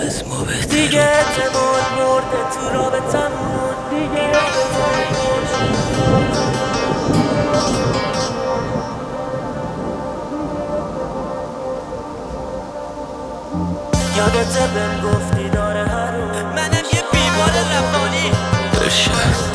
از ما بهتر دیگه اعتماد مرده تو رابطمون دیگه یادت بهم گفتی داره هرون منم یه بیمار روانی ارشد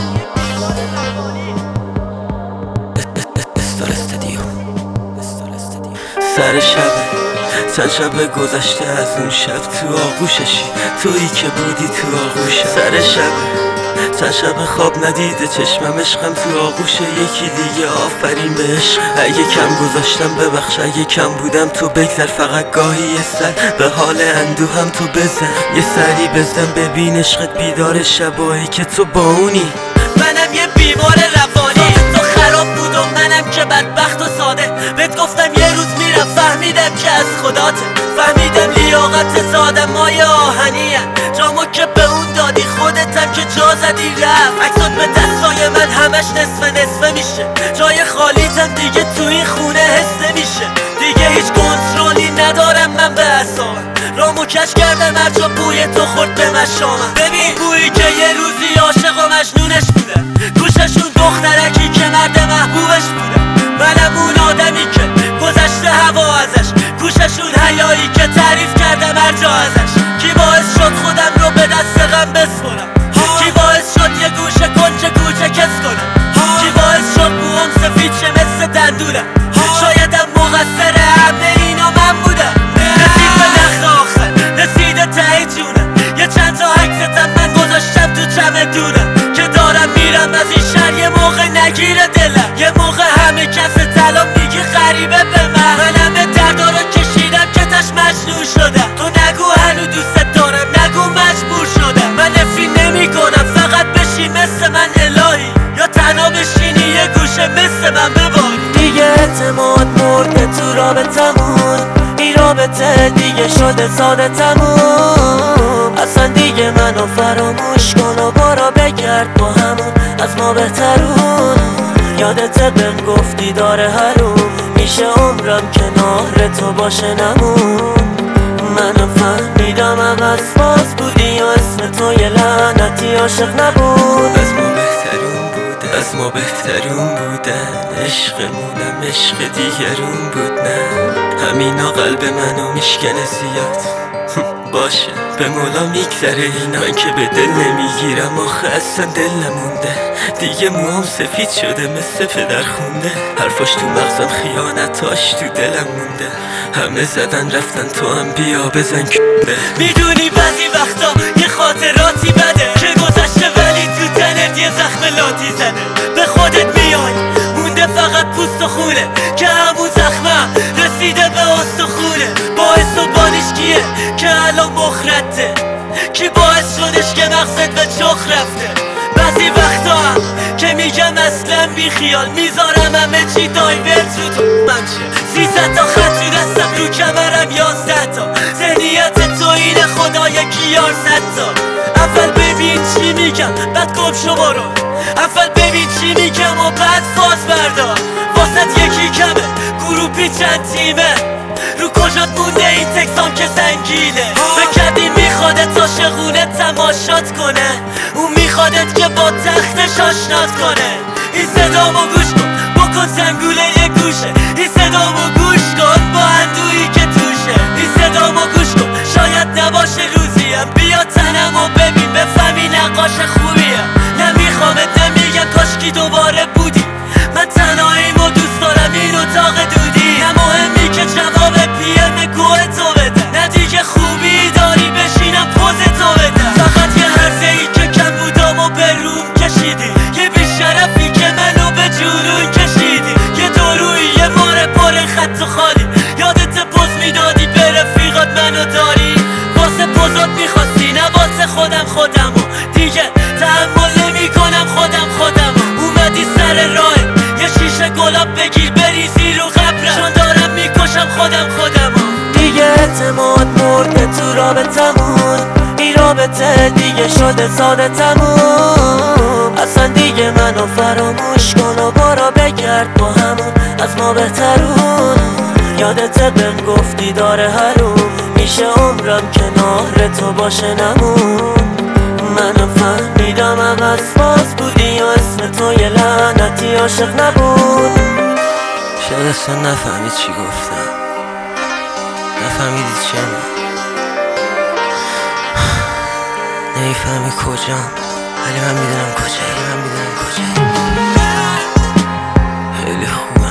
سر شبه چند شب گذشته از اون شب تو آغوششی تویی که بودی تو آغوشم سر شبه چند شب خواب ندیده چشمم عشقم تو آغوش یکی دیگه آفرین به عشق اگه کم گذاشتم ببخش اگه کم بودم تو بگذر فقط گاهی یه سر به حال اندوهم تو بزن یه سری بزن ببین عشقت بیدار شبایی که تو با اونی منم یه بیمار روانی تو خراب بود و منم که بدبخت و ساده بهت گفتم یه روز میرم فهمیدم که از خداته فهمیدم لیاقت آدم مایه آهنیه جامو که به اون دادی خودتم که جا زدی رفت عکسات به دستای من همش نصفه میشه جای خالیتم دیگه تو این خونه حس نمیشه دیگه هیچ کنترلی ندارم من به اعصابم رامو کش کردم هر جا بوی تو خورد به مشامم ببین بویی که یه روزی عاشق و مجنونش بودم گوششون دخترکی که مرد محبوبش بودم منم اون آدمی که گذشته هوا ازش گوششون حیایی که تعریف کردم هر جا ازش کی باعث شد خودم رو به دست غم بسپرم کی باعث شد یه گوشه کنچه کوچه کس کنم کی باعث شد موام سفید شه مثل دندونم شایدم مقصر همه اینا من بودم رسید به نخل آخر رسیده ته جونم یه چند تا عکستم من گذاشتم تو چمدونم که دارم میرم از این شهر یه موقع نگیره دلم یه موقع همه کس طلا میگی غریبه به من همه دردا رو کشیدم که تش مجنون شدم تو نگو هنو دوست دارم نگو مجبور شدم من نفی نمی کنم فقط بشی مثل من الهی یا تنها بشینی یه گوشه مثل من بباری دیگه اعتماد مرده تو رابطمون این رابطه دیگه شده ساده تموم اصلا دیگه منو فراموش کن و برو بگرد با همون از ما بهترون یادت بهم گفتی داره هرون میشه عمرم کنار تو باشه نمون منم فهمیدم عوض باز بودی و اسم تو یه لعنتی عاشق نبود از ما بهترون بودن عشقمونم عشق دیگرون بود نه همینا قلب منو میشکنه زیاد باشه به مولا میگذره اینا من که به دل نمیگیرم آخه اصلا دل نمونده دیگه موام سفید شده مثل پدر خونده حرفاش تو مغزم خیانتاش تو دلم مونده همه زدن رفتن تو هم بیا بزن کنده میدونی بعضی وقتا یه خاطراتی بده که گذشته ولی تو تنت یه زخم لاتی زده به خودت میای مونده فقط پوست و خونه که همون زخمم رسیده به استخونه باعث و بانش کیه که الان مخرده کی باعث شدش که مغزت به چخ رفته بعضی وقتا هم که میگم اصلا بی خیال میذارم همه چی دایورت رو تو من شه 300 تا خط تو دستم رو کمرم 11 تا ذهنیت تو اینه خدا یکی یار 100 تا اول ببین چی میگم بعد گم شو برو اول ببین چی میگم و بعد فاز بردار واسط یکی کمه گروپی چند تیمه رو کجات مونده این تکسام که سنگینه بکردی میخوادت عاشقونه تماشات کنه اون میخوادت که با تختش آشنات کنه این صدامو گوش کن بکن زنگوله یه گوشه این صدامو گوش کن با اندویی که توشه این صدامو گوش کن شاید نباشه روزیم بیا تنمو ببین بفهمی نقاش خوبیم نمیخوامت نمیگم کاشکی دوباره بودی من تنهاییمو دوست دارم این اتاق دودی نه مهمی که جواب پیم گوه تو بدم نه دیگه خوبی داری بشینم پوز تو بدم فقط یه هرزه ای که کم بودم و به روم کشیدی یه بیشرفی که منو به جنون کشیدی یه دورویی یه ماره پر خط و خالی یادت پوز میدادی به رفیقات منو داری واسه پوزات میخواستی نه واسه خودمو دیگه تحمل نمی کنم خودمو اومدی سر راه یه شیشه گلاب بگیر بریزی رو قبرم چون دارم میکشم خودمو دیگه اعتماد مرده تو رابطمون این رابطه دیگه شده ساده تموم اصلا دیگه منو فراموش کن و برو بگرد با همون از ما بهترون یادت بهم گفتی داره هرون همیشه عمرم کنار تو باشه نمون. منو فهمیدم عوض باز بودی و اسم تو یه لعنتی عاشق نبود. شاید اصلا نفهمید چی گفتم، نفهمیدی چیم، نمیفهمی کجام، ولی من میدونم کجایی، خیلی خوب.